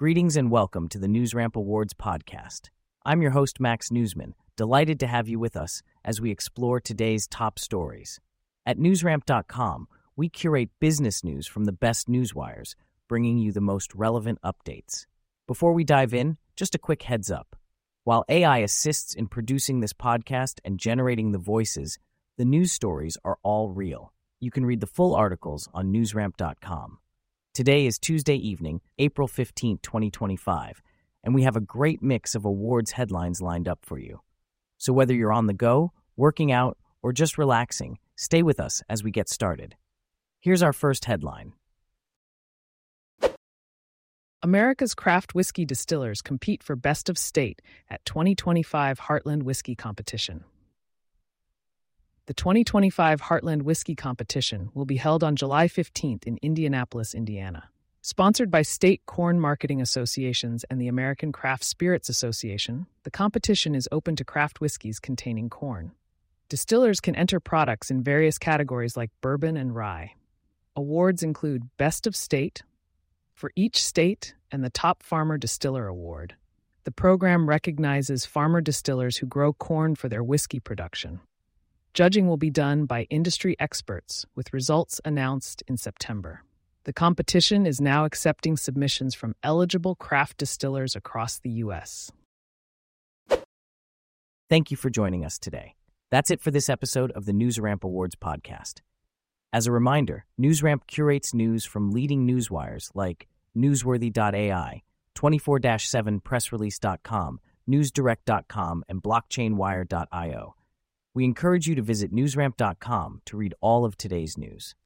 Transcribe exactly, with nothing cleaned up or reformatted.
Greetings and welcome to the NewsRamp Awards podcast. I'm your host, Max Newsman, delighted to have you with us as we explore today's top stories. At newsramp dot com, we curate business news from the best newswires, bringing you the most relevant updates. Before we dive in, just a quick heads up. While A I assists in producing this podcast and generating the voices, the news stories are all real. You can read the full articles on newsramp dot com. Today is Tuesday evening, April fifteenth, twenty twenty-five, and we have a great mix of awards headlines lined up for you. So whether you're on the go, working out, or just relaxing, stay with us as we get started. Here's our first headline. America's craft whiskey distillers compete for Best of State at twenty twenty-five Heartland Whiskey Competition. The twenty twenty-five Heartland Whiskey Competition will be held on July fifteenth in Indianapolis, Indiana. Sponsored by state corn marketing associations and the American Craft Spirits Association, the competition is open to craft whiskeys containing corn. Distillers can enter products in various categories like bourbon and rye. Awards include Best of State for each state and the Top Farmer Distiller Award. The program recognizes farmer distillers who grow corn for their whiskey production. Judging will be done by industry experts, with results announced in September. The competition is now accepting submissions from eligible craft distillers across the U S. Thank you for joining us today. That's it for this episode of the NewsRamp Awards podcast. As a reminder, NewsRamp curates news from leading newswires like newsworthy dot A I, twenty-four seven press release dot com, newsdirect dot com, and blockchain wire dot io. We encourage you to visit newsramp dot com to read all of today's news.